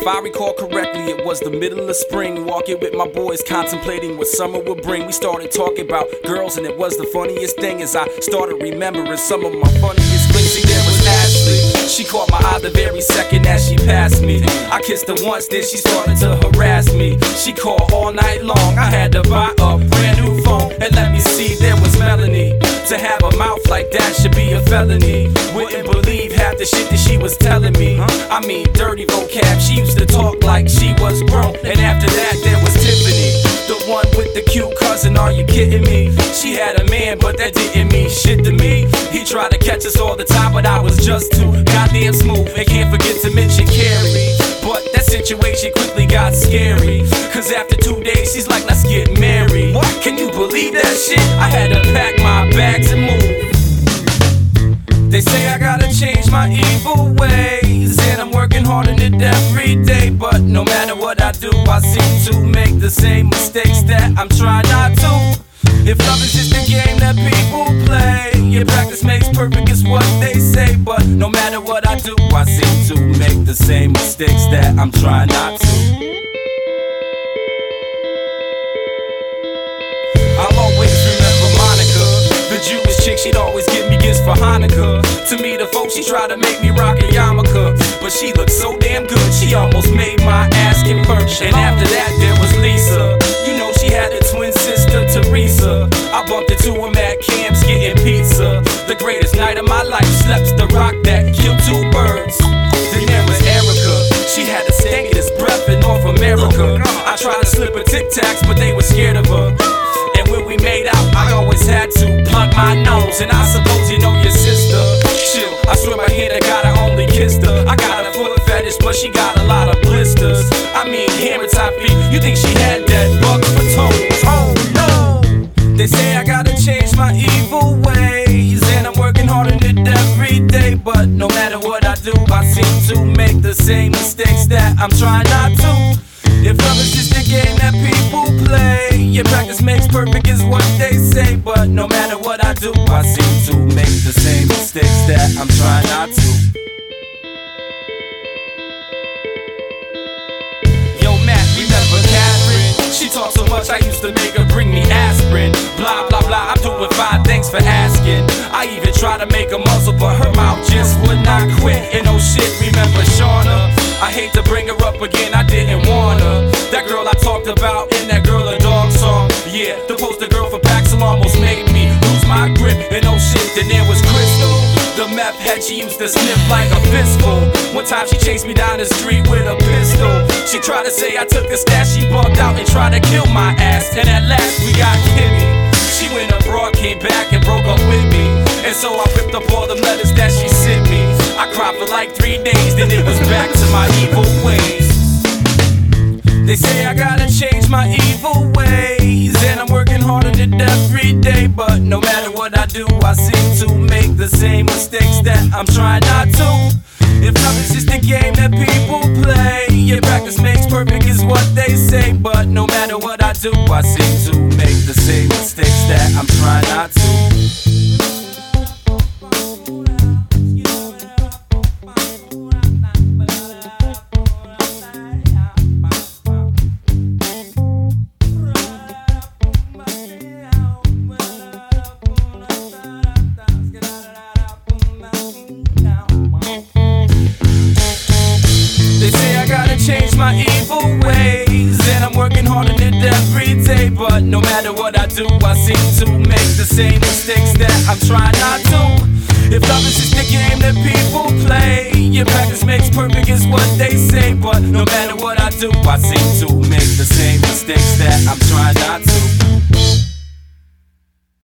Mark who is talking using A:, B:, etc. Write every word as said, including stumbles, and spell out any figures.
A: If I recall correctly, it was the middle of spring. Walking with my boys, contemplating what summer would bring. We started talking about girls, and it was the funniest thing as I started remembering some of my funniest flings. See, there was Ashley. She caught my eye the very second as she passed me. I kissed her once, then she started to harass me. She called all night long. I had to buy a brand new phone, and let me see, there was Melanie. To have a mouth like that should be a felony. Wouldn't believe half the shit that she was telling me. I mean, dirty vocab. She used to talk like she was grown. And after that, there was Tiffany, the one with the cute cousin. Are you kidding me? She had a man, but that didn't mean shit to me. He tried to catch us all the time, but I was just too goddamn smooth. And can't forget to mention Carrie. But that situation quickly got scary, cause after two days, she's like, let's get married. What? Can you believe that shit? I had to pack my bags and move. They say I gotta change my evil ways, and I'm working hard on it every day. But no matter what I do, I seem to make the same mistakes that I'm trying not to. If love is just a game that people play, your practice makes perfect is what they say. But no matter what I do, I seem to make the same mistakes that I'm trying not to. I'll always remember Monica, the Jewish chick, she'd always give me gifts for Hanukkah. To me, the folks, she tried to make me rock a yarmulke, but she looked so damn good, she almost made my ass convert. And after that, there was Lisa. You know she had a twin sister, Teresa. I bumped into him at Cam's getting pizza. The greatest night of my life, slept the rock that killed two birds. Then there was Erica. She had the stankiest breath in North America. I tried to slip her Tic Tacs, but they were scared of her. And when we made out, I always had to plug my nose. And I suppose you know your sister. Chill, I swear my hand, I gotta only kissed her. I got a foot fetish, but she got a lot of blisters. I mean, hammer top feet, you think she had that bug for toes? Oh no! They say I gotta change my evil ways, and I'm working hard on it every day. But no matter what I do, I seem to make the same mistakes that I'm trying not to. If love is just a game that people play, your practice makes perfect is what they say. But no matter what I do, I seem to make the same mistakes that I'm trying not to. Yo, Matt, remember Catherine? She talked so much, I used to make her bring me aspirin. Blah, blah, blah, I'm doing fine, thanks for asking. I even tried to make her muzzle, but her mouth just would not quit. And oh shit, remember Shauna? I hate to bring her up again, I didn't want her. That girl I talked about in that Girl a Dog song. Yeah, the poster girl for Paxil almost made me lose my grip. And oh shit, then there was Crystal, the meth head, she used to sniff like a fistful. One time she chased me down the street with a pistol. She tried to say I took a stash, she bugged out and tried to kill my ass. And at last we got Kimmy. She went abroad, came back and broke up with me. And so I ripped up all the letters that she sent me. I cried for like three days, then it was back to my evil ways. They say I gotta change my evil ways, and I'm working hard on it every day. But no matter what I do, I seem to make the same mistakes that I'm trying not to. If love is just a game that people play, your practice makes perfect is what they say. But no matter what I do, I seem to make the same mistakes that I'm trying not to. Change my evil ways, and I'm working hard on it every day. But no matter what I do, I seem to make the same mistakes that I'm trying not to. If love is just a game that people play, your practice makes perfect is what they say. But no matter what I do, I seem to make the same mistakes that I'm trying not to.